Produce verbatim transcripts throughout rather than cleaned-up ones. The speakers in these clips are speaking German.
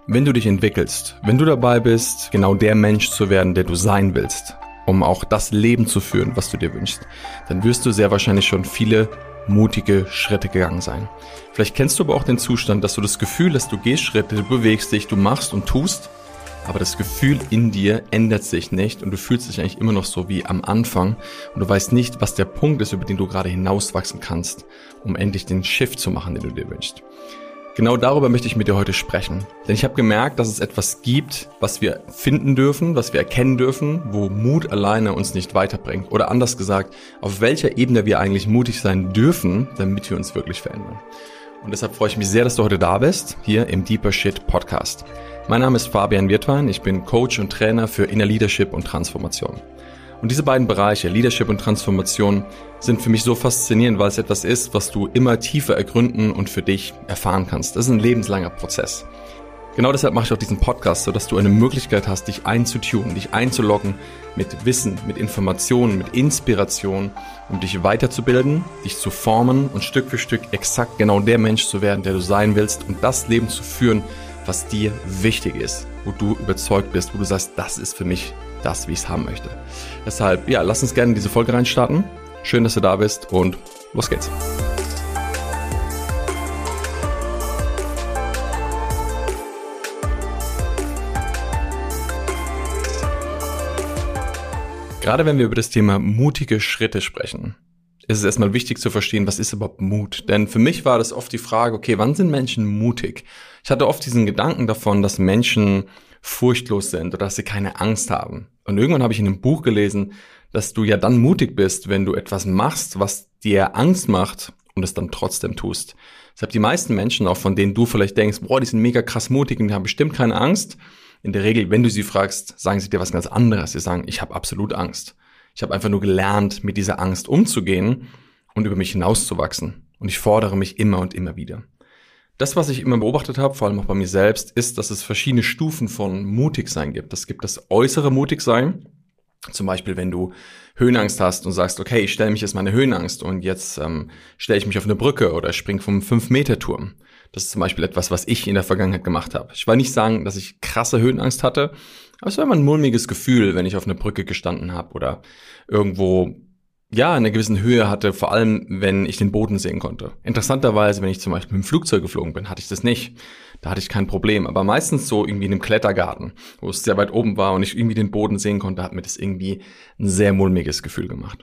Wenn du dich entwickelst, wenn du dabei bist, genau der Mensch zu werden, der du sein willst, um auch das Leben zu führen, was du dir wünschst, dann wirst du sehr wahrscheinlich schon viele mutige Schritte gegangen sein. Vielleicht kennst du aber auch den Zustand, dass du das Gefühl hast, du gehst Schritte, du bewegst dich, du machst und tust, aber das Gefühl in dir ändert sich nicht und du fühlst dich eigentlich immer noch so wie am Anfang und du weißt nicht, was der Punkt ist, über den du gerade hinauswachsen kannst, um endlich den Shift zu machen, den du dir wünschst. Genau darüber möchte ich mit dir heute sprechen. Denn ich habe gemerkt, dass es etwas gibt, was wir finden dürfen, was wir erkennen dürfen, wo Mut alleine uns nicht weiterbringt. Oder anders gesagt, auf welcher Ebene wir eigentlich mutig sein dürfen, damit wir uns wirklich verändern. Und deshalb freue ich mich sehr, dass du heute da bist, hier im Deeper Shit Podcast. Mein Name ist Fabian Wirtwein, ich bin Coach und Trainer für Inner Leadership und Transformation. Und diese beiden Bereiche, Leadership und Transformation, sind für mich so faszinierend, weil es etwas ist, was du immer tiefer ergründen und für dich erfahren kannst. Das ist ein lebenslanger Prozess. Genau deshalb mache ich auch diesen Podcast, sodass du eine Möglichkeit hast, dich einzutunen, dich einzuloggen mit Wissen, mit Informationen, mit Inspiration, um dich weiterzubilden, dich zu formen und Stück für Stück exakt genau der Mensch zu werden, der du sein willst und das Leben zu führen, was dir wichtig ist, wo du überzeugt bist, wo du sagst, das ist für mich das, wie ich es haben möchte. Deshalb, ja, lass uns gerne in diese Folge reinstarten. Schön, dass du da bist und los geht's. Gerade wenn wir über das Thema mutige Schritte sprechen, ist es erstmal wichtig zu verstehen, was ist überhaupt Mut? Denn für mich war das oft die Frage, okay, wann sind Menschen mutig? Ich hatte oft diesen Gedanken davon, dass Menschen furchtlos sind oder dass sie keine Angst haben. Und irgendwann habe ich in einem Buch gelesen, dass du ja dann mutig bist, wenn du etwas machst, was dir Angst macht und es dann trotzdem tust. Deshalb die meisten Menschen, auch von denen du vielleicht denkst, boah, die sind mega krass mutig und die haben bestimmt keine Angst. In der Regel, wenn du sie fragst, sagen sie dir was ganz anderes. Sie sagen, ich habe absolut Angst. Ich habe einfach nur gelernt, mit dieser Angst umzugehen und über mich hinauszuwachsen. Und ich fordere mich immer und immer wieder. Das, was ich immer beobachtet habe, vor allem auch bei mir selbst, ist, dass es verschiedene Stufen von Mutigsein gibt. Es gibt das äußere Mutigsein. Zum Beispiel, wenn du Höhenangst hast und sagst, okay, ich stelle mich jetzt meine Höhenangst und jetzt ähm, stelle ich mich auf eine Brücke oder springe vom fünf Meter Turm. Das ist zum Beispiel etwas, was ich in der Vergangenheit gemacht habe. Ich will nicht sagen, dass ich krasse Höhenangst hatte, aber es war immer ein mulmiges Gefühl, wenn ich auf einer Brücke gestanden habe oder irgendwo ja in einer gewissen Höhe hatte, vor allem, wenn ich den Boden sehen konnte. Interessanterweise, wenn ich zum Beispiel mit dem Flugzeug geflogen bin, hatte ich das nicht. Da hatte ich kein Problem. Aber meistens so irgendwie in einem Klettergarten, wo es sehr weit oben war und ich irgendwie den Boden sehen konnte, hat mir das irgendwie ein sehr mulmiges Gefühl gemacht.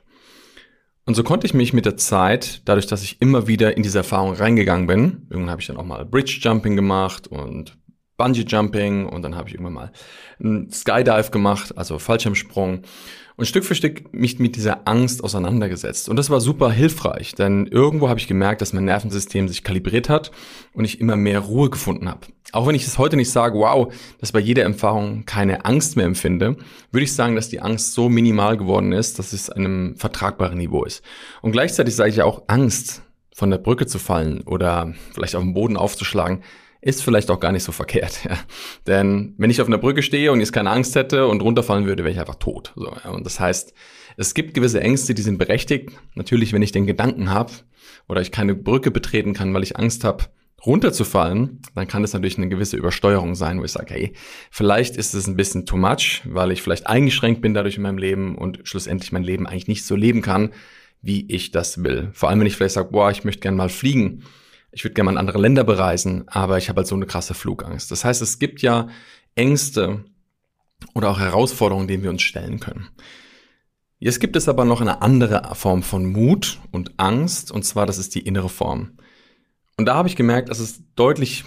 Und so konnte ich mich mit der Zeit, dadurch, dass ich immer wieder in diese Erfahrung reingegangen bin, irgendwann habe ich dann auch mal Bridge Jumping gemacht und Bungee Jumping und dann habe ich irgendwann mal einen Skydive gemacht, also Fallschirmsprung und Stück für Stück mich mit dieser Angst auseinandergesetzt. Und das war super hilfreich, denn irgendwo habe ich gemerkt, dass mein Nervensystem sich kalibriert hat und ich immer mehr Ruhe gefunden habe. Auch wenn ich es heute nicht sage, wow, dass bei jeder Erfahrung keine Angst mehr empfinde, würde ich sagen, dass die Angst so minimal geworden ist, dass es einem vertragbaren Niveau ist. Und gleichzeitig sage ich auch, Angst, von der Brücke zu fallen oder vielleicht auf dem Boden aufzuschlagen, ist vielleicht auch gar nicht so verkehrt. Ja. Denn wenn ich auf einer Brücke stehe und jetzt keine Angst hätte und runterfallen würde, wäre ich einfach tot. So, ja. Und das heißt, es gibt gewisse Ängste, die sind berechtigt. Natürlich, wenn ich den Gedanken habe oder ich keine Brücke betreten kann, weil ich Angst habe, runterzufallen, dann kann das natürlich eine gewisse Übersteuerung sein, wo ich sage, hey, vielleicht ist es ein bisschen too much, weil ich vielleicht eingeschränkt bin dadurch in meinem Leben und schlussendlich mein Leben eigentlich nicht so leben kann, wie ich das will. Vor allem, wenn ich vielleicht sage, boah, ich möchte gerne mal fliegen. Ich würde gerne mal in andere Länder bereisen, aber ich habe halt so eine krasse Flugangst. Das heißt, es gibt ja Ängste oder auch Herausforderungen, denen wir uns stellen können. Jetzt gibt es aber noch eine andere Form von Mut und Angst, und zwar, das ist die innere Form. Und da habe ich gemerkt, es ist deutlich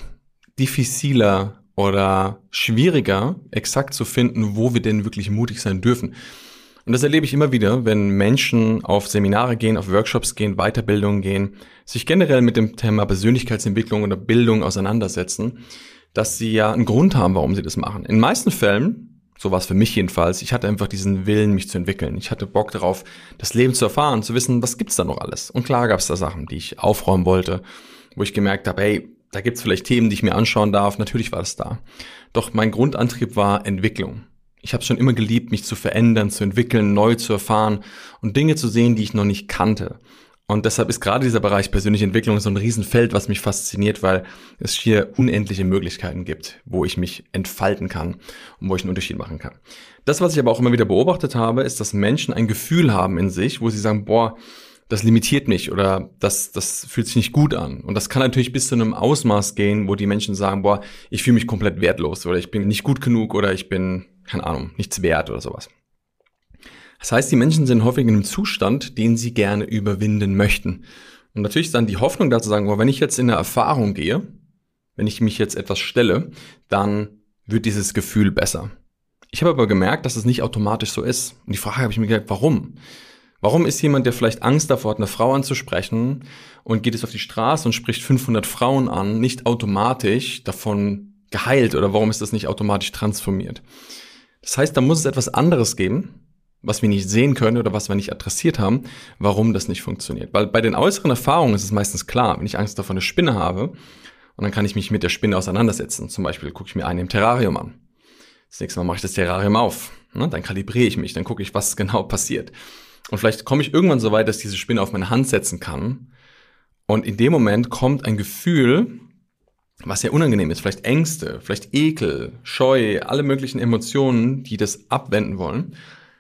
diffiziler oder schwieriger, exakt zu finden, wo wir denn wirklich mutig sein dürfen. Und das erlebe ich immer wieder, wenn Menschen auf Seminare gehen, auf Workshops gehen, Weiterbildungen gehen, sich generell mit dem Thema Persönlichkeitsentwicklung oder Bildung auseinandersetzen, dass sie ja einen Grund haben, warum sie das machen. In den meisten Fällen, so war es für mich jedenfalls, ich hatte einfach diesen Willen, mich zu entwickeln. Ich hatte Bock darauf, das Leben zu erfahren, zu wissen, was gibt's da noch alles. Und klar gab's da Sachen, die ich aufräumen wollte, wo ich gemerkt habe, hey, da gibt's vielleicht Themen, die ich mir anschauen darf. Natürlich war das da. Doch mein Grundantrieb war Entwicklung. Ich habe es schon immer geliebt, mich zu verändern, zu entwickeln, neu zu erfahren und Dinge zu sehen, die ich noch nicht kannte. Und deshalb ist gerade dieser Bereich persönliche Entwicklung so ein Riesenfeld, was mich fasziniert, weil es hier unendliche Möglichkeiten gibt, wo ich mich entfalten kann und wo ich einen Unterschied machen kann. Das, was ich aber auch immer wieder beobachtet habe, ist, dass Menschen ein Gefühl haben in sich, wo sie sagen, boah, das limitiert mich oder das, das fühlt sich nicht gut an. Und das kann natürlich bis zu einem Ausmaß gehen, wo die Menschen sagen, boah, ich fühle mich komplett wertlos oder ich bin nicht gut genug oder ich bin, keine Ahnung, nichts wert oder sowas. Das heißt, die Menschen sind häufig in einem Zustand, den sie gerne überwinden möchten. Und natürlich ist dann die Hoffnung dazu sagen, boah, wenn ich jetzt in eine Erfahrung gehe, wenn ich mich jetzt etwas stelle, dann wird dieses Gefühl besser. Ich habe aber gemerkt, dass es nicht automatisch so ist. Und die Frage habe ich mir gedacht, warum? Warum ist jemand, der vielleicht Angst davor hat, eine Frau anzusprechen und geht jetzt auf die Straße und spricht fünfhundert Frauen an, nicht automatisch davon geheilt oder warum ist das nicht automatisch transformiert? Das heißt, da muss es etwas anderes geben, was wir nicht sehen können oder was wir nicht adressiert haben, warum das nicht funktioniert. Weil bei den äußeren Erfahrungen ist es meistens klar, wenn ich Angst davor eine Spinne habe und dann kann ich mich mit der Spinne auseinandersetzen. Zum Beispiel gucke ich mir einen im Terrarium an. Das nächste Mal mache ich das Terrarium auf. Dann kalibriere ich mich, dann gucke ich, was genau passiert. Und vielleicht komme ich irgendwann so weit, dass ich diese Spinne auf meine Hand setzen kann. Und in dem Moment kommt ein Gefühl, was sehr unangenehm ist. Vielleicht Ängste, vielleicht Ekel, Scheu, alle möglichen Emotionen, die das abwenden wollen.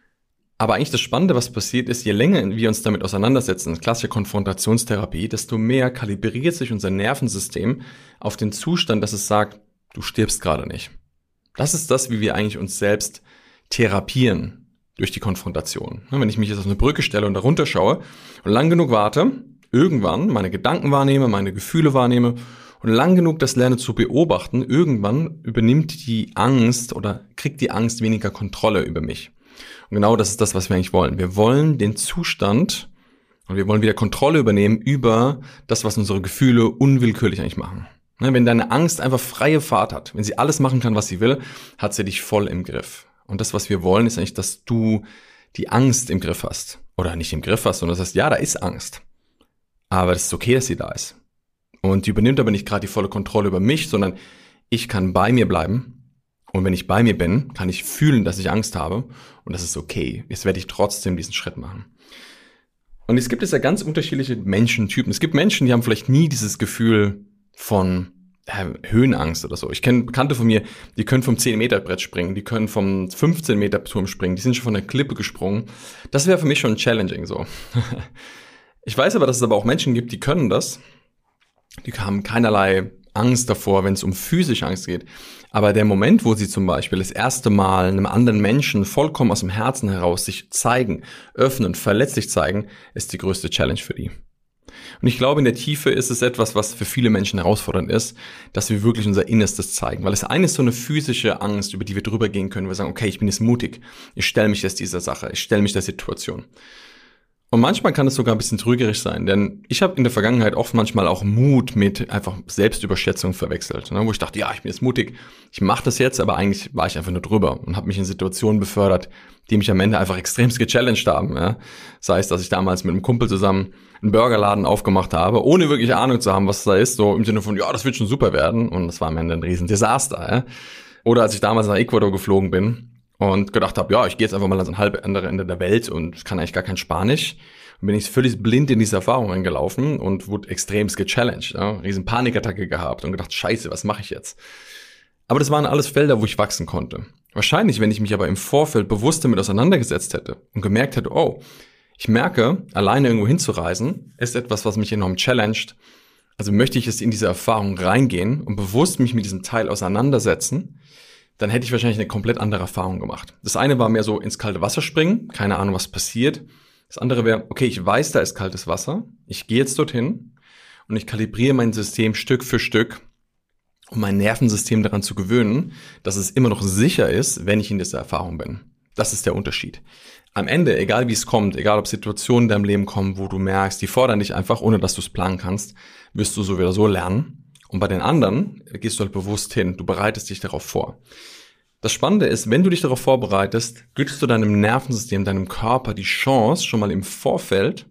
Aber eigentlich das Spannende, was passiert ist, je länger wir uns damit auseinandersetzen, klassische Konfrontationstherapie, desto mehr kalibriert sich unser Nervensystem auf den Zustand, dass es sagt, du stirbst gerade nicht. Das ist das, wie wir eigentlich uns selbst therapieren durch die Konfrontation. Wenn ich mich jetzt auf eine Brücke stelle und da runterschaue und lang genug warte, irgendwann meine Gedanken wahrnehme, meine Gefühle wahrnehme und lang genug das lerne zu beobachten, irgendwann übernimmt die Angst oder kriegt die Angst weniger Kontrolle über mich. Und genau das ist das, was wir eigentlich wollen. Wir wollen den Zustand und wir wollen wieder Kontrolle übernehmen über das, was unsere Gefühle unwillkürlich eigentlich machen. Wenn deine Angst einfach freie Fahrt hat, wenn sie alles machen kann, was sie will, hat sie dich voll im Griff. Und das, was wir wollen, ist eigentlich, dass du die Angst im Griff hast. Oder nicht im Griff hast, sondern das heißt, ja, da ist Angst. Aber es ist okay, dass sie da ist. Und die übernimmt aber nicht gerade die volle Kontrolle über mich, sondern ich kann bei mir bleiben. Und wenn ich bei mir bin, kann ich fühlen, dass ich Angst habe. Und das ist okay. Jetzt werde ich trotzdem diesen Schritt machen. Und es gibt jetzt ja ganz unterschiedliche Menschentypen. Es gibt Menschen, die haben vielleicht nie dieses Gefühl von äh, Höhenangst oder so. Ich kenne Bekannte von mir, die können vom zehn Meter Brett springen, die können vom fünfzehn Meter Turm springen, die sind schon von der Klippe gesprungen. Das wäre für mich schon challenging so. Ich weiß aber, dass es aber auch Menschen gibt, die können das. Die haben keinerlei Angst davor, wenn es um physische Angst geht. Aber der Moment, wo sie zum Beispiel das erste Mal einem anderen Menschen vollkommen aus dem Herzen heraus sich zeigen, öffnen, verletzlich zeigen, ist die größte Challenge für die. Und ich glaube, in der Tiefe ist es etwas, was für viele Menschen herausfordernd ist, dass wir wirklich unser Innerstes zeigen. Weil das eine ist so eine physische Angst, über die wir drüber gehen können. Wir sagen, okay, ich bin jetzt mutig. Ich stelle mich jetzt dieser Sache. Ich stelle mich der Situation. Und manchmal kann es sogar ein bisschen trügerisch sein, denn ich habe in der Vergangenheit oft manchmal auch Mut mit einfach Selbstüberschätzung verwechselt, ne, wo ich dachte, ja, ich bin jetzt mutig, ich mache das jetzt, aber eigentlich war ich einfach nur drüber und habe mich in Situationen befördert, die mich am Ende einfach extremst gechallenged haben. Ja. Sei es, dass ich damals mit einem Kumpel zusammen einen Burgerladen aufgemacht habe, ohne wirklich Ahnung zu haben, was da ist, so im Sinne von, ja, das wird schon super werden, und das war am Ende ein Riesendesaster. Ja. Oder als ich damals nach Ecuador geflogen bin und gedacht habe, ja, ich gehe jetzt einfach mal ans halbe andere Ende der Welt und kann eigentlich gar kein Spanisch. Und bin ich völlig blind in diese Erfahrung reingelaufen und wurde extremst gechallenged. Ja, riesen Panikattacke gehabt und gedacht, scheiße, was mache ich jetzt? Aber das waren alles Felder, wo ich wachsen konnte. Wahrscheinlich, wenn ich mich aber im Vorfeld bewusst damit auseinandergesetzt hätte und gemerkt hätte, oh, ich merke, alleine irgendwo hinzureisen, ist etwas, was mich enorm challenged. Also möchte ich jetzt in diese Erfahrung reingehen und bewusst mich mit diesem Teil auseinandersetzen, dann hätte ich wahrscheinlich eine komplett andere Erfahrung gemacht. Das eine war mehr so ins kalte Wasser springen, keine Ahnung, was passiert. Das andere wäre, okay, ich weiß, da ist kaltes Wasser, ich gehe jetzt dorthin und ich kalibriere mein System Stück für Stück, um mein Nervensystem daran zu gewöhnen, dass es immer noch sicher ist, wenn ich in dieser Erfahrung bin. Das ist der Unterschied. Am Ende, egal wie es kommt, egal ob Situationen in deinem Leben kommen, wo du merkst, die fordern dich einfach, ohne dass du es planen kannst, wirst du so oder so lernen. Und bei den anderen gehst du halt bewusst hin, du bereitest dich darauf vor. Das Spannende ist, wenn du dich darauf vorbereitest, gibst du deinem Nervensystem, deinem Körper die Chance, schon mal im Vorfeld,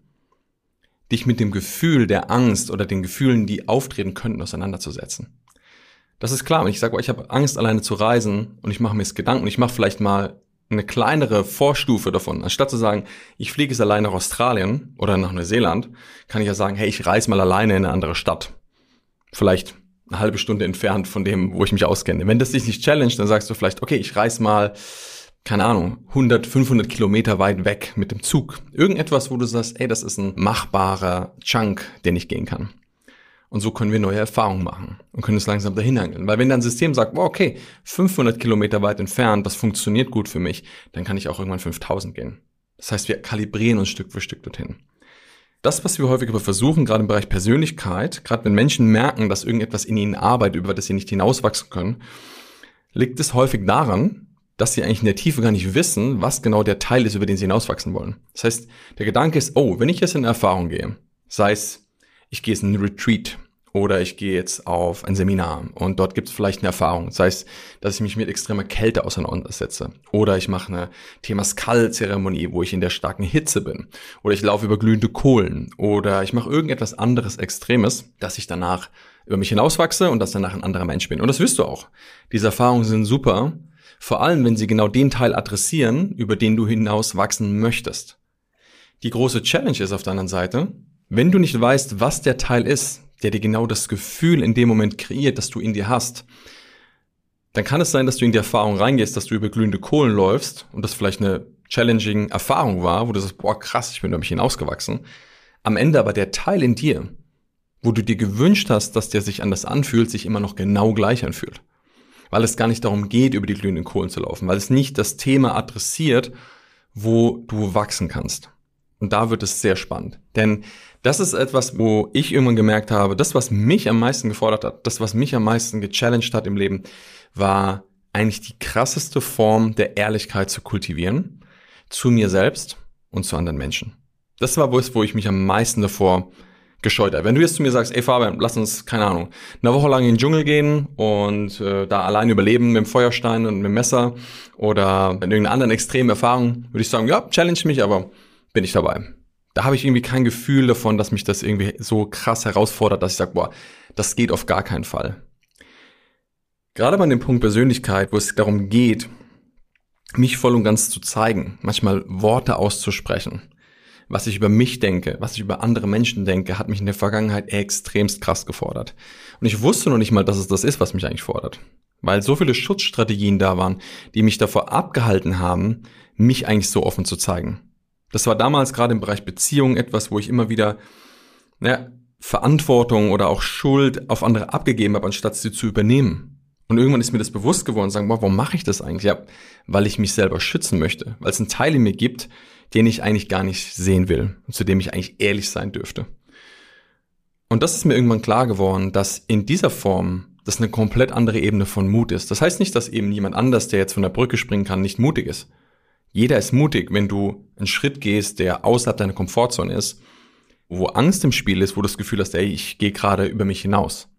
dich mit dem Gefühl der Angst oder den Gefühlen, die auftreten könnten, auseinanderzusetzen. Das ist klar, wenn ich sage, oh, ich habe Angst, alleine zu reisen und ich mache mir jetzt Gedanken, ich mache vielleicht mal eine kleinere Vorstufe davon. Anstatt zu sagen, ich fliege jetzt alleine nach Australien oder nach Neuseeland, kann ich ja sagen, hey, ich reise mal alleine in eine andere Stadt. Vielleicht eine halbe Stunde entfernt von dem, wo ich mich auskenne. Wenn das dich nicht challenged, dann sagst du vielleicht, okay, ich reise mal, keine Ahnung, hundert, fünfhundert Kilometer weit weg mit dem Zug. Irgendetwas, wo du sagst, ey, das ist ein machbarer Chunk, den ich gehen kann. Und so können wir neue Erfahrungen machen und können es langsam dahin hangeln. Weil wenn dein System sagt, wow, okay, fünfhundert Kilometer weit entfernt, das funktioniert gut für mich, dann kann ich auch irgendwann fünftausend gehen. Das heißt, wir kalibrieren uns Stück für Stück dorthin. Das, was wir häufig aber versuchen, gerade im Bereich Persönlichkeit, gerade wenn Menschen merken, dass irgendetwas in ihnen arbeitet, über das sie nicht hinauswachsen können, liegt es häufig daran, dass sie eigentlich in der Tiefe gar nicht wissen, was genau der Teil ist, über den sie hinauswachsen wollen. Das heißt, der Gedanke ist, oh, wenn ich jetzt in eine Erfahrung gehe, sei es, ich gehe jetzt in einen Retreat oder ich gehe jetzt auf ein Seminar und dort gibt es vielleicht eine Erfahrung, sei es, dass ich mich mit extremer Kälte auseinandersetze oder ich mache eine Temascal-Zeremonie, wo ich in der starken Hitze bin oder ich laufe über glühende Kohlen oder ich mache irgendetwas anderes Extremes, dass ich danach über mich hinauswachse und dass danach ein anderer Mensch bin. Und das wirst du auch. Diese Erfahrungen sind super, vor allem wenn sie genau den Teil adressieren, über den du hinauswachsen möchtest. Die große Challenge ist auf der anderen Seite, wenn du nicht weißt, was der Teil ist, der dir genau das Gefühl in dem Moment kreiert, das du in dir hast, dann kann es sein, dass du in die Erfahrung reingehst, dass du über glühende Kohlen läufst und das vielleicht eine challenging Erfahrung war, wo du sagst, boah krass, ich bin über mich hinausgewachsen. Am Ende aber der Teil in dir, wo du dir gewünscht hast, dass der sich anders anfühlt, sich immer noch genau gleich anfühlt. Weil es gar nicht darum geht, über die glühenden Kohlen zu laufen, weil es nicht das Thema adressiert, wo du wachsen kannst. Und da wird es sehr spannend. Denn das ist etwas, wo ich irgendwann gemerkt habe, das, was mich am meisten gefordert hat, das, was mich am meisten gechallenged hat im Leben, war eigentlich die krasseste Form der Ehrlichkeit zu kultivieren, zu mir selbst und zu anderen Menschen. Das war was, wo ich mich am meisten davor gescheut habe. Wenn du jetzt zu mir sagst, ey Fabian, lass uns, keine Ahnung, eine Woche lang in den Dschungel gehen und äh, da allein überleben mit dem Feuerstein und mit dem Messer oder mit irgendeiner anderen extremen Erfahrung, würde ich sagen, ja, challenge mich, aber bin ich dabei. Da habe ich irgendwie kein Gefühl davon, dass mich das irgendwie so krass herausfordert, dass ich sage, boah, das geht auf gar keinen Fall. Gerade bei dem Punkt Persönlichkeit, wo es darum geht, mich voll und ganz zu zeigen, manchmal Worte auszusprechen, was ich über mich denke, was ich über andere Menschen denke, hat mich in der Vergangenheit extremst krass gefordert. Und ich wusste noch nicht mal, dass es das ist, was mich eigentlich fordert. Weil so viele Schutzstrategien da waren, die mich davor abgehalten haben, mich eigentlich so offen zu zeigen. Das war damals gerade im Bereich Beziehungen etwas, wo ich immer wieder naja, Verantwortung oder auch Schuld auf andere abgegeben habe, anstatt sie zu übernehmen. Und irgendwann ist mir das bewusst geworden, sagen, boah, warum mache ich das eigentlich? Ja, weil ich mich selber schützen möchte, weil es einen Teil in mir gibt, den ich eigentlich gar nicht sehen will und zu dem ich eigentlich ehrlich sein dürfte. Und das ist mir irgendwann klar geworden, dass in dieser Form das eine komplett andere Ebene von Mut ist. Das heißt nicht, dass eben jemand anders, der jetzt von der Brücke springen kann, nicht mutig ist. Jeder ist mutig, wenn du einen Schritt gehst, der außerhalb deiner Komfortzone ist, wo Angst im Spiel ist, wo du das Gefühl hast, ey, ich gehe gerade über mich hinaus.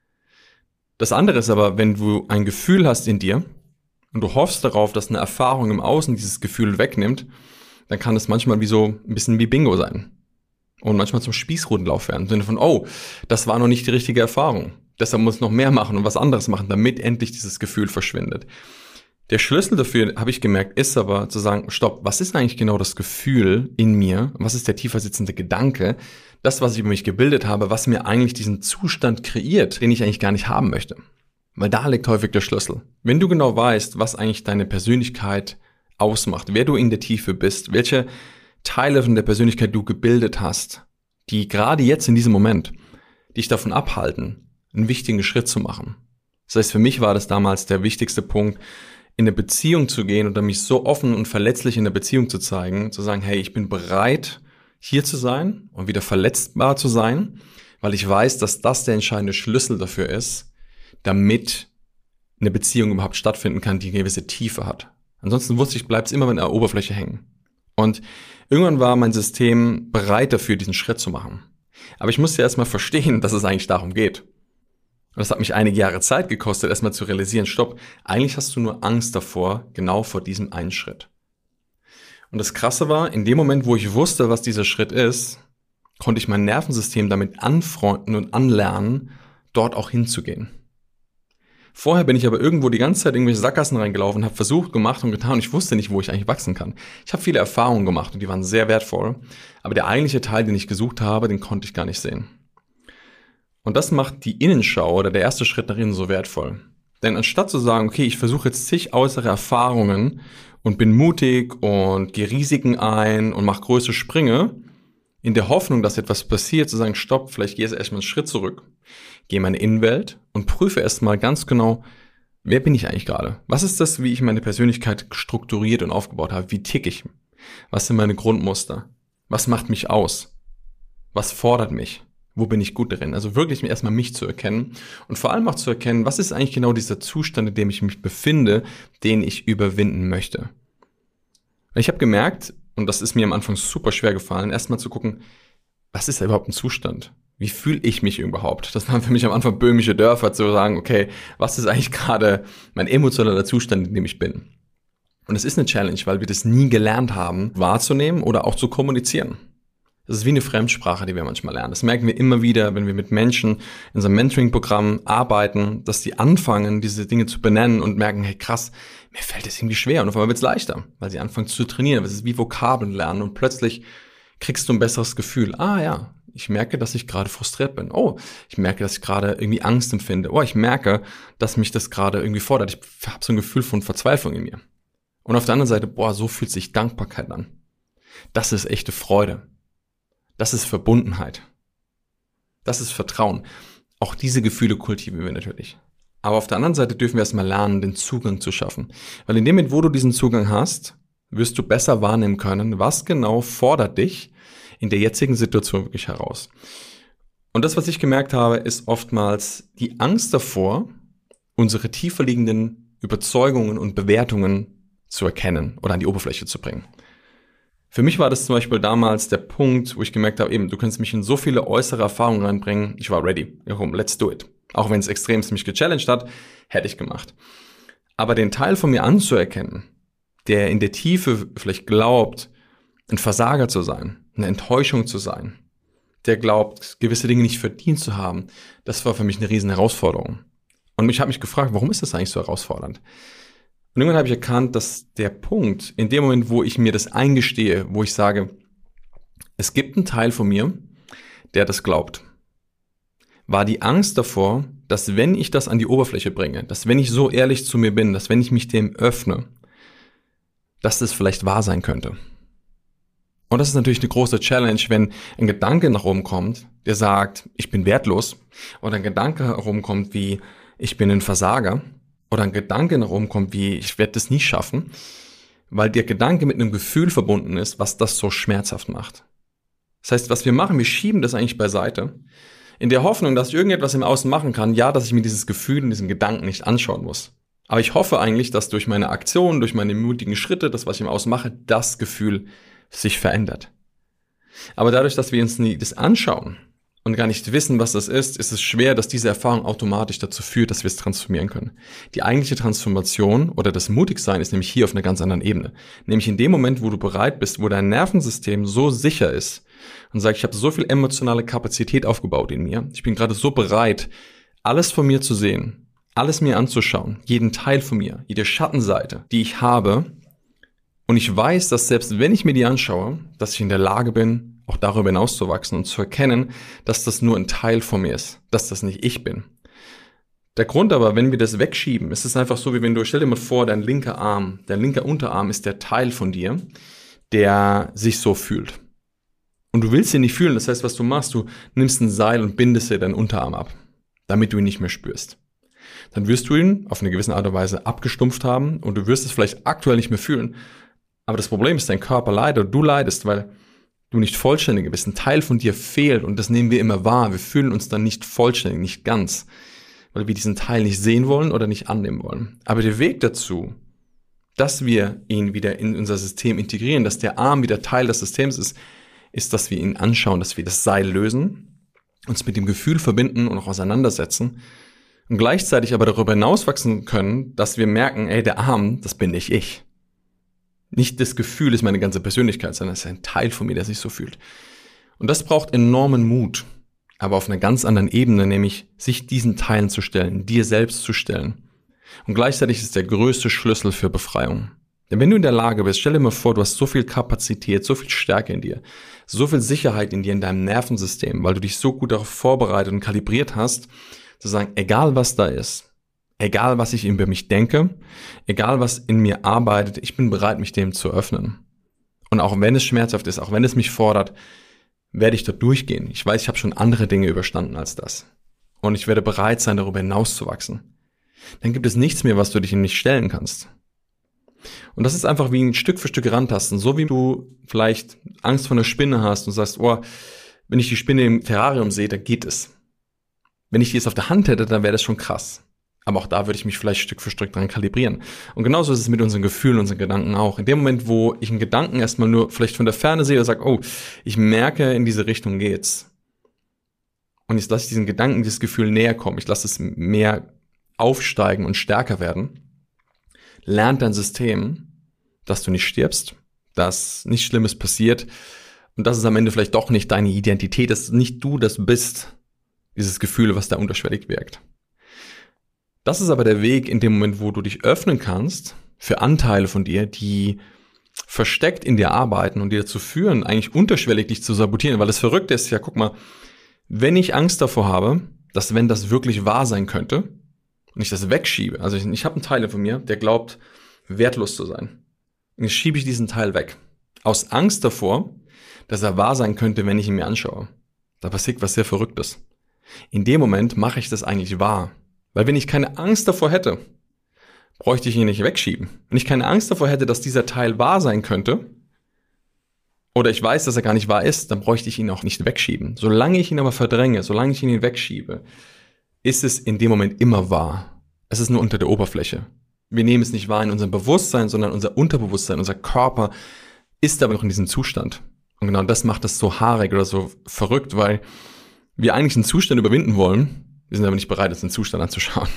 Das andere ist aber, wenn du ein Gefühl hast in dir und du hoffst darauf, dass eine Erfahrung im Außen dieses Gefühl wegnimmt, dann kann es manchmal wie so ein bisschen wie Bingo sein. Und manchmal zum Spießrutenlauf werden. Im Sinne von, oh, das war noch nicht die richtige Erfahrung. Deshalb muss ich noch mehr machen und was anderes machen, damit endlich dieses Gefühl verschwindet. Der Schlüssel dafür, habe ich gemerkt, ist aber zu sagen, stopp, was ist eigentlich genau das Gefühl in mir? Was ist der tiefer sitzende Gedanke? Das, was ich über mich gebildet habe, was mir eigentlich diesen Zustand kreiert, den ich eigentlich gar nicht haben möchte. Weil da liegt häufig der Schlüssel. Wenn du genau weißt, was eigentlich deine Persönlichkeit ausmacht, wer du in der Tiefe bist, welche Teile von der Persönlichkeit du gebildet hast, die gerade jetzt in diesem Moment dich davon abhalten, einen wichtigen Schritt zu machen. Das heißt, für mich war das damals der wichtigste Punkt, in eine Beziehung zu gehen oder mich so offen und verletzlich in der Beziehung zu zeigen, zu sagen, hey, ich bin bereit, hier zu sein und wieder verletzbar zu sein, weil ich weiß, dass das der entscheidende Schlüssel dafür ist, damit eine Beziehung überhaupt stattfinden kann, die eine gewisse Tiefe hat. Ansonsten wusste ich, bleibt es immer an der Oberfläche hängen. Und irgendwann war mein System bereit dafür, diesen Schritt zu machen. Aber ich musste erstmal verstehen, dass es eigentlich darum geht. Und das hat mich einige Jahre Zeit gekostet, erstmal zu realisieren, stopp, eigentlich hast du nur Angst davor, genau vor diesem einen Schritt. Und das Krasse war, in dem Moment, wo ich wusste, was dieser Schritt ist, konnte ich mein Nervensystem damit anfreunden und anlernen, dort auch hinzugehen. Vorher bin ich aber irgendwo die ganze Zeit in irgendwelche Sackgassen reingelaufen, habe versucht, gemacht und getan und ich wusste nicht, wo ich eigentlich wachsen kann. Ich habe viele Erfahrungen gemacht und die waren sehr wertvoll, aber der eigentliche Teil, den ich gesucht habe, den konnte ich gar nicht sehen. Und das macht die Innenschau oder der erste Schritt nach innen so wertvoll. Denn anstatt zu sagen, okay, ich versuche jetzt zig äußere Erfahrungen und bin mutig und gehe Risiken ein und mache größere Sprünge, in der Hoffnung, dass etwas passiert, zu sagen, stopp, vielleicht gehe ich erstmal einen Schritt zurück, gehe in meine Innenwelt und prüfe erstmal ganz genau, wer bin ich eigentlich gerade? Was ist das, wie ich meine Persönlichkeit strukturiert und aufgebaut habe? Wie ticke ich? Was sind meine Grundmuster? Was macht mich aus? Was fordert mich? Wo bin ich gut drin? Also wirklich erstmal mich zu erkennen und vor allem auch zu erkennen, was ist eigentlich genau dieser Zustand, in dem ich mich befinde, den ich überwinden möchte. Ich habe gemerkt, und das ist mir am Anfang super schwer gefallen, erstmal zu gucken, was ist da überhaupt ein Zustand? Wie fühle ich mich überhaupt? Das waren für mich am Anfang böhmische Dörfer, zu sagen, okay, was ist eigentlich gerade mein emotionaler Zustand, in dem ich bin? Und es ist eine Challenge, weil wir das nie gelernt haben, wahrzunehmen oder auch zu kommunizieren. Das ist wie eine Fremdsprache, die wir manchmal lernen. Das merken wir immer wieder, wenn wir mit Menschen in unserem Mentoring-Programm arbeiten, dass die anfangen, diese Dinge zu benennen und merken, hey krass, mir fällt das irgendwie schwer. Und auf einmal wird es leichter, weil sie anfangen zu trainieren. Das ist wie Vokabeln lernen und plötzlich kriegst du ein besseres Gefühl. Ah ja, ich merke, dass ich gerade frustriert bin. Oh, ich merke, dass ich gerade irgendwie Angst empfinde. Oh, ich merke, dass mich das gerade irgendwie fordert. Ich habe so ein Gefühl von Verzweiflung in mir. Und auf der anderen Seite, boah, so fühlt sich Dankbarkeit an. Das ist echte Freude. Das ist Verbundenheit. Das ist Vertrauen. Auch diese Gefühle kultivieren wir natürlich. Aber auf der anderen Seite dürfen wir erstmal lernen, den Zugang zu schaffen. Weil in dem Moment, wo du diesen Zugang hast, wirst du besser wahrnehmen können, was genau fordert dich in der jetzigen Situation wirklich heraus. Und das, was ich gemerkt habe, ist oftmals die Angst davor, unsere tiefer liegenden Überzeugungen und Bewertungen zu erkennen oder an die Oberfläche zu bringen. Für mich war das zum Beispiel damals der Punkt, wo ich gemerkt habe, eben, du kannst mich in so viele äußere Erfahrungen reinbringen. Ich war ready. Let's do it. Auch wenn es extremst mich gechallenged hat, hätte ich gemacht. Aber den Teil von mir anzuerkennen, der in der Tiefe vielleicht glaubt, ein Versager zu sein, eine Enttäuschung zu sein, der glaubt, gewisse Dinge nicht verdient zu haben, das war für mich eine riesen Herausforderung. Und ich habe mich gefragt, warum ist das eigentlich so herausfordernd? Und irgendwann habe ich erkannt, dass der Punkt, in dem Moment, wo ich mir das eingestehe, wo ich sage, es gibt einen Teil von mir, der das glaubt, war die Angst davor, dass wenn ich das an die Oberfläche bringe, dass wenn ich so ehrlich zu mir bin, dass wenn ich mich dem öffne, dass das vielleicht wahr sein könnte. Und das ist natürlich eine große Challenge, wenn ein Gedanke nach oben kommt, der sagt, ich bin wertlos, oder ein Gedanke nach oben kommt wie, ich bin ein Versager, oder ein Gedanke nach oben kommt wie, ich werde das nie schaffen, weil der Gedanke mit einem Gefühl verbunden ist, was das so schmerzhaft macht. Das heißt, was wir machen, wir schieben das eigentlich beiseite, in der Hoffnung, dass ich irgendetwas im Außen machen kann, ja, dass ich mir dieses Gefühl und diesen Gedanken nicht anschauen muss. Aber ich hoffe eigentlich, dass durch meine Aktionen, durch meine mutigen Schritte, das, was ich im Außen mache, das Gefühl sich verändert. Aber dadurch, dass wir uns nie das anschauen und gar nicht wissen, was das ist, ist es schwer, dass diese Erfahrung automatisch dazu führt, dass wir es transformieren können. Die eigentliche Transformation oder das Mutigsein ist nämlich hier auf einer ganz anderen Ebene. Nämlich in dem Moment, wo du bereit bist, wo dein Nervensystem so sicher ist und sagt, ich habe so viel emotionale Kapazität aufgebaut in mir, ich bin gerade so bereit, alles von mir zu sehen, alles mir anzuschauen, jeden Teil von mir, jede Schattenseite, die ich habe. Und ich weiß, dass selbst wenn ich mir die anschaue, dass ich in der Lage bin, auch darüber hinauszuwachsen und zu erkennen, dass das nur ein Teil von mir ist, dass das nicht ich bin. Der Grund aber, wenn wir das wegschieben, ist es einfach so, wie wenn du, stell dir mal vor, dein linker Arm, dein linker Unterarm ist der Teil von dir, der sich so fühlt. Und du willst ihn nicht fühlen, das heißt, was du machst, du nimmst ein Seil und bindest dir deinen Unterarm ab, damit du ihn nicht mehr spürst. Dann wirst du ihn auf eine gewisse Art und Weise abgestumpft haben und du wirst es vielleicht aktuell nicht mehr fühlen. Aber das Problem ist, dein Körper leidet und du leidest, weil du nicht vollständig bist. Ein Teil von dir fehlt und das nehmen wir immer wahr. Wir fühlen uns dann nicht vollständig, nicht ganz, weil wir diesen Teil nicht sehen wollen oder nicht annehmen wollen. Aber der Weg dazu, dass wir ihn wieder in unser System integrieren, dass der Arm wieder Teil des Systems ist, ist, dass wir ihn anschauen, dass wir das Seil lösen, uns mit dem Gefühl verbinden und auch auseinandersetzen und gleichzeitig aber darüber hinaus wachsen können, dass wir merken, ey, der Arm, das bin nicht ich. Nicht das Gefühl ist meine ganze Persönlichkeit, sondern es ist ein Teil von mir, der sich so fühlt. Und das braucht enormen Mut, aber auf einer ganz anderen Ebene, nämlich sich diesen Teilen zu stellen, dir selbst zu stellen Und gleichzeitig ist es der größte Schlüssel für Befreiung. Denn wenn du in der Lage bist, stell dir mal vor, du hast so viel Kapazität, so viel Stärke in dir, so viel Sicherheit in dir, in deinem Nervensystem, weil du dich so gut darauf vorbereitet und kalibriert hast, zu sagen, egal was da ist, egal was ich über mich denke, egal was in mir arbeitet, ich bin bereit, mich dem zu öffnen. Und auch wenn es schmerzhaft ist, auch wenn es mich fordert, werde ich dort durchgehen. Ich weiß, ich habe schon andere Dinge überstanden als das. Und ich werde bereit sein, darüber hinauszuwachsen. Dann gibt es nichts mehr, was du dich ihm nicht stellen kannst. Und das ist einfach wie ein Stück für Stück rantasten. So wie du vielleicht Angst vor einer Spinne hast und sagst, oh, wenn ich die Spinne im Terrarium sehe, dann geht es. Wenn ich die jetzt auf der Hand hätte, dann wäre das schon krass. Aber auch da würde ich mich vielleicht Stück für Stück dran kalibrieren. Und genauso ist es mit unseren Gefühlen, unseren Gedanken auch. In dem Moment, wo ich einen Gedanken erstmal nur vielleicht von der Ferne sehe und sage, oh, ich merke, in diese Richtung geht's. Und jetzt lasse ich diesen Gedanken, dieses Gefühl näher kommen. Ich lasse es mehr aufsteigen und stärker werden. Lernt dein System, dass du nicht stirbst, dass nichts Schlimmes passiert und dass es am Ende vielleicht doch nicht deine Identität ist, nicht du das bist, dieses Gefühl, was da unterschwellig wirkt. Das ist aber der Weg in dem Moment, wo du dich öffnen kannst für Anteile von dir, die versteckt in dir arbeiten und die dazu führen, eigentlich unterschwellig dich zu sabotieren, weil das Verrückte ist, ja, guck mal, wenn ich Angst davor habe, dass wenn das wirklich wahr sein könnte, und ich das wegschiebe, also ich, ich habe einen Teil von mir, der glaubt, wertlos zu sein. Und jetzt schiebe ich diesen Teil weg. Aus Angst davor, dass er wahr sein könnte, wenn ich ihn mir anschaue. Da passiert was sehr Verrücktes. In dem Moment mache ich das eigentlich wahr. Weil wenn ich keine Angst davor hätte, bräuchte ich ihn nicht wegschieben. Wenn ich keine Angst davor hätte, dass dieser Teil wahr sein könnte, oder ich weiß, dass er gar nicht wahr ist, dann bräuchte ich ihn auch nicht wegschieben. Solange ich ihn aber verdränge, solange ich ihn wegschiebe, ist es in dem Moment immer wahr. Es ist nur unter der Oberfläche. Wir nehmen es nicht wahr in unserem Bewusstsein, sondern unser Unterbewusstsein, unser Körper ist aber noch in diesem Zustand. Und genau das macht das so haarig oder so verrückt, weil wir eigentlich einen Zustand überwinden wollen, wir sind aber nicht bereit, uns den Zustand anzuschauen.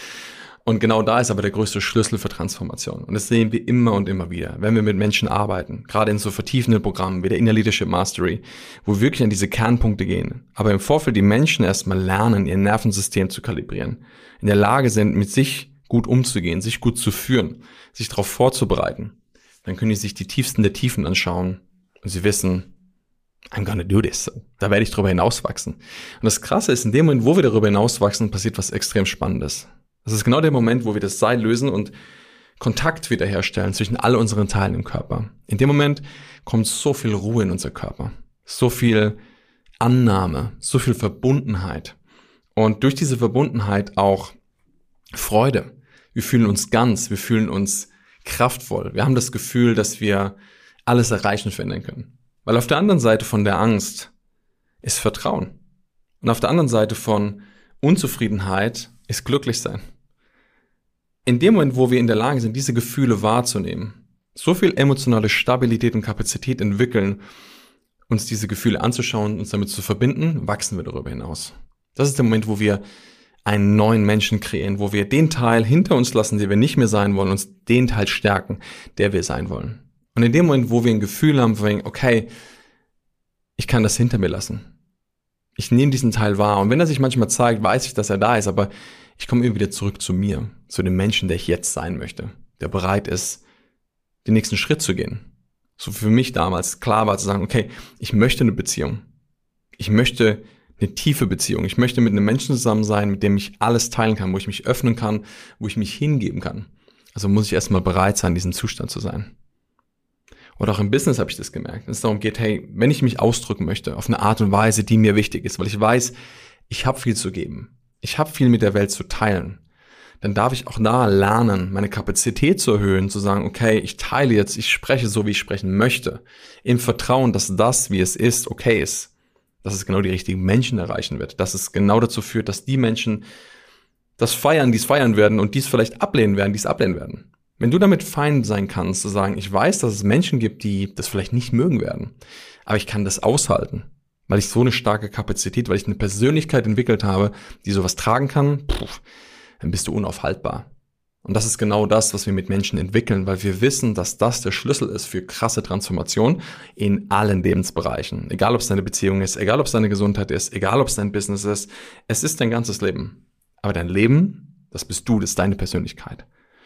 Und genau da ist aber der größte Schlüssel für Transformation. Und das sehen wir immer und immer wieder, wenn wir mit Menschen arbeiten, gerade in so vertiefenden Programmen wie der Inner Leadership Mastery, wo wir wirklich an diese Kernpunkte gehen. Aber im Vorfeld die Menschen erstmal lernen, ihr Nervensystem zu kalibrieren, in der Lage sind, mit sich gut umzugehen, sich gut zu führen, sich darauf vorzubereiten. Dann können die sich die tiefsten der Tiefen anschauen und sie wissen, I'm gonna do this. Da werde ich darüber hinauswachsen. Und das Krasse ist, in dem Moment, wo wir darüber hinauswachsen, passiert was extrem Spannendes. Das ist genau der Moment, wo wir das Seil lösen und Kontakt wiederherstellen zwischen all unseren Teilen im Körper. In dem Moment kommt so viel Ruhe in unser Körper, so viel Annahme, so viel Verbundenheit und durch diese Verbundenheit auch Freude. Wir fühlen uns ganz, wir fühlen uns kraftvoll. Wir haben das Gefühl, dass wir alles erreichen und verändern können. Weil auf der anderen Seite von der Angst ist Vertrauen. Und auf der anderen Seite von Unzufriedenheit ist Glücklichsein. In dem Moment, wo wir in der Lage sind, diese Gefühle wahrzunehmen, so viel emotionale Stabilität und Kapazität entwickeln, uns diese Gefühle anzuschauen, uns damit zu verbinden, wachsen wir darüber hinaus. Das ist der Moment, wo wir einen neuen Menschen kreieren, wo wir den Teil hinter uns lassen, den wir nicht mehr sein wollen, uns den Teil stärken, der wir sein wollen. Und in dem Moment, wo wir ein Gefühl haben, von, okay, ich kann das hinter mir lassen. Ich nehme diesen Teil wahr. Und wenn er sich manchmal zeigt, weiß ich, dass er da ist, aber ich komme immer wieder zurück zu mir, zu dem Menschen, der ich jetzt sein möchte, der bereit ist, den nächsten Schritt zu gehen. So für mich damals klar war zu sagen, okay, ich möchte eine Beziehung. Ich möchte eine tiefe Beziehung. Ich möchte mit einem Menschen zusammen sein, mit dem ich alles teilen kann, wo ich mich öffnen kann, wo ich mich hingeben kann. Also muss ich erstmal bereit sein, in diesem Zustand zu sein. Oder auch im Business habe ich das gemerkt, wenn es darum geht, hey, wenn ich mich ausdrücken möchte, auf eine Art und Weise, die mir wichtig ist, weil ich weiß, ich habe viel zu geben. Ich habe viel mit der Welt zu teilen. Dann darf ich auch da lernen, meine Kapazität zu erhöhen, zu sagen, okay, ich teile jetzt, ich spreche so, wie ich sprechen möchte, im Vertrauen, dass das, wie es ist, okay ist, dass es genau die richtigen Menschen erreichen wird, dass es genau dazu führt, dass die Menschen das feiern, die es feiern werden und dies vielleicht ablehnen werden, die es ablehnen werden. Wenn du damit fein sein kannst, zu sagen, ich weiß, dass es Menschen gibt, die das vielleicht nicht mögen werden, aber ich kann das aushalten, weil ich so eine starke Kapazität, weil ich eine Persönlichkeit entwickelt habe, die sowas tragen kann, puh, dann bist du unaufhaltbar. Und das ist genau das, was wir mit Menschen entwickeln, weil wir wissen, dass das der Schlüssel ist für krasse Transformation in allen Lebensbereichen. Egal, ob es deine Beziehung ist, egal, ob es deine Gesundheit ist, egal, ob es dein Business ist, es ist dein ganzes Leben. Aber dein Leben Das bist du, das ist deine Persönlichkeit.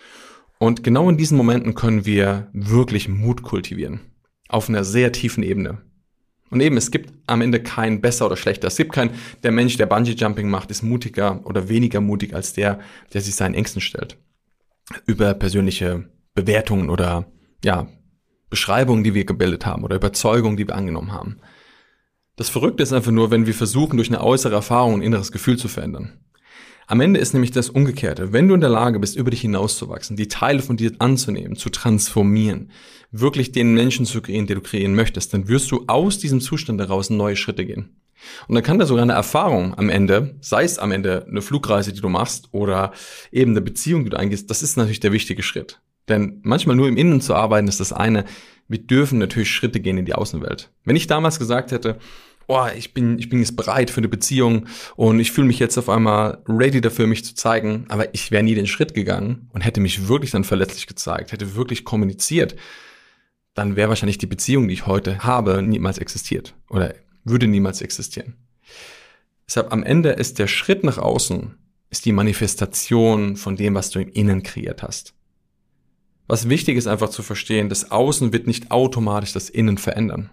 Und genau in diesen Momenten können wir wirklich Mut kultivieren. Auf einer sehr tiefen Ebene. Und eben, es gibt am Ende kein besser oder schlechter. Es gibt kein, der Mensch, der Bungee-Jumping macht, ist mutiger oder weniger mutig als der, der sich seinen Ängsten stellt. Über persönliche Bewertungen oder, ja, Beschreibungen, die wir gebildet haben oder Überzeugungen, die wir angenommen haben. Das Verrückte ist einfach nur, wenn wir versuchen, durch eine äußere Erfahrung ein inneres Gefühl zu verändern. Am Ende ist nämlich das Umgekehrte. Wenn du in der Lage bist, über dich hinauszuwachsen, die Teile von dir anzunehmen, zu transformieren, wirklich den Menschen zu kreieren, den du kreieren möchtest, dann wirst du aus diesem Zustand heraus neue Schritte gehen. Und dann kann da sogar eine Erfahrung am Ende, sei es am Ende eine Flugreise, die du machst oder eben eine Beziehung, die du eingehst, das ist natürlich der wichtige Schritt. Denn manchmal nur im Innen zu arbeiten ist das eine. Wir dürfen natürlich Schritte gehen in die Außenwelt. Wenn ich damals gesagt hätte, oh, ich bin, ich bin jetzt bereit für eine Beziehung und ich fühle mich jetzt auf einmal ready dafür, mich zu zeigen, aber ich wäre nie den Schritt gegangen und hätte mich wirklich dann verletzlich gezeigt, hätte wirklich kommuniziert, dann wäre wahrscheinlich die Beziehung, die ich heute habe, niemals existiert oder würde niemals existieren. Deshalb am Ende ist der Schritt nach außen, ist die Manifestation von dem, was du im Innen kreiert hast. Was wichtig ist, einfach zu verstehen, das Außen wird nicht automatisch das Innen verändern.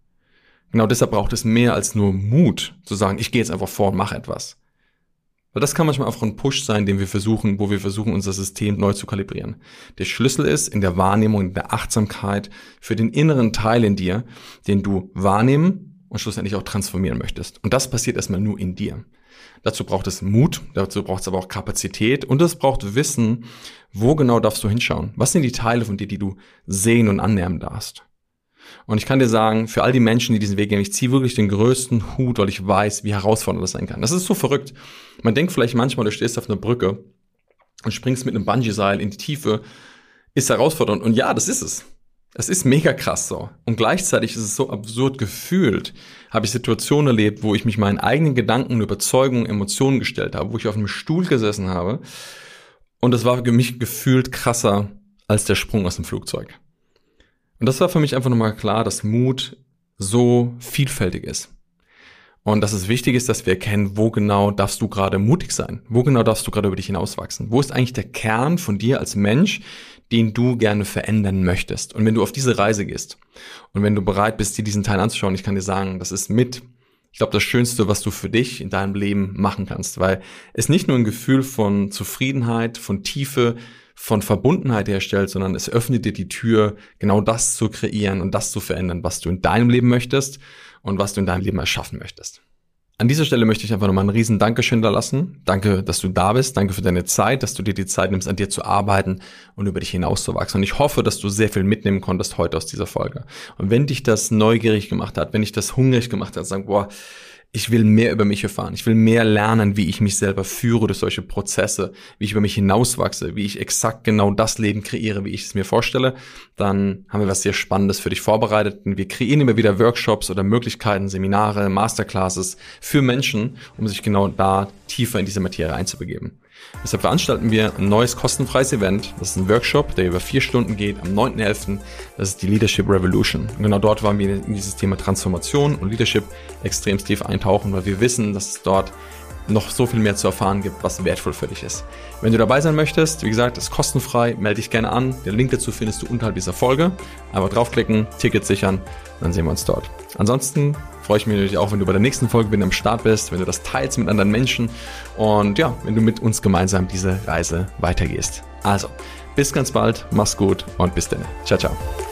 Genau deshalb braucht es mehr als nur Mut, zu sagen, ich gehe jetzt einfach vor und mache etwas. Weil das kann manchmal einfach ein Push sein, den wir versuchen, wo wir versuchen, unser System neu zu kalibrieren. Der Schlüssel ist in der Wahrnehmung, in der Achtsamkeit für den inneren Teil in dir, den du wahrnehmen und schlussendlich auch transformieren möchtest. Und das passiert erstmal nur in dir. Dazu braucht es Mut, dazu braucht es aber auch Kapazität und es braucht Wissen, wo genau darfst du hinschauen. Was sind die Teile von dir, die du sehen und annehmen darfst? Und ich kann dir sagen, für all die Menschen, die diesen Weg gehen, ich ziehe wirklich den größten Hut, weil ich weiß, wie herausfordernd das sein kann. Das ist so verrückt. Man denkt vielleicht manchmal, du stehst auf einer Brücke und springst mit einem Bungee-Seil in die Tiefe, ist herausfordernd. Und ja, das ist es. Es ist mega krass so. Und gleichzeitig ist es so absurd gefühlt. Habe ich Situationen erlebt, wo ich mich meinen eigenen Gedanken, Überzeugungen, Emotionen gestellt habe, wo ich auf einem Stuhl gesessen habe. Und das war für mich gefühlt krasser als der Sprung aus dem Flugzeug. Und das war für mich einfach nochmal klar, dass Mut so vielfältig ist. Und dass es wichtig ist, dass wir erkennen, wo genau darfst du gerade mutig sein? Wo genau darfst du gerade über dich hinauswachsen? Wo ist eigentlich der Kern von dir als Mensch, den du gerne verändern möchtest? Und wenn du auf diese Reise gehst und wenn du bereit bist, dir diesen Teil anzuschauen, ich kann dir sagen, das ist mit, ich glaube, das Schönste, was du für dich in deinem Leben machen kannst, weil es nicht nur ein Gefühl von Zufriedenheit, von Tiefe, von Verbundenheit herstellt, sondern es öffnet dir die Tür, genau das zu kreieren und das zu verändern, was du in deinem Leben möchtest und was du in deinem Leben erschaffen möchtest. An dieser Stelle möchte ich einfach nochmal ein riesen Dankeschön da lassen. Danke, dass du da bist. Danke für deine Zeit, dass du dir die Zeit nimmst, an dir zu arbeiten und über dich hinauszuwachsen. Und ich hoffe, dass du sehr viel mitnehmen konntest heute aus dieser Folge. Und wenn dich das neugierig gemacht hat, wenn dich das hungrig gemacht hat, sagen, boah, ich will mehr über mich erfahren. Ich will mehr lernen, wie ich mich selber führe durch solche Prozesse, wie ich über mich hinauswachse, wie ich exakt genau das Leben kreiere, wie ich es mir vorstelle. Dann haben wir was sehr Spannendes für dich vorbereitet. Wir kreieren immer wieder Workshops oder Möglichkeiten, Seminare, Masterclasses für Menschen, um sich genau da tiefer in diese Materie einzubegeben. Deshalb veranstalten wir ein neues kostenfreies Event. Das ist ein Workshop, der über vier Stunden geht, am neunten elften Das ist die Leadership Revolution. Und genau dort wollen wir in dieses Thema Transformation und Leadership extrem tief eintauchen, weil wir wissen, dass es dort noch so viel mehr zu erfahren gibt, was wertvoll für dich ist. Wenn du dabei sein möchtest, wie gesagt, ist kostenfrei, melde dich gerne an. Den Link dazu findest du unterhalb dieser Folge. Einfach draufklicken, Ticket sichern, dann sehen wir uns dort. Ansonsten freue ich mich natürlich auch, wenn du bei der nächsten Folge wieder am Start bist, wenn du das teilst mit anderen Menschen und ja, wenn du mit uns gemeinsam diese Reise weitergehst. Also, bis ganz bald, mach's gut und bis dann. Ciao, ciao.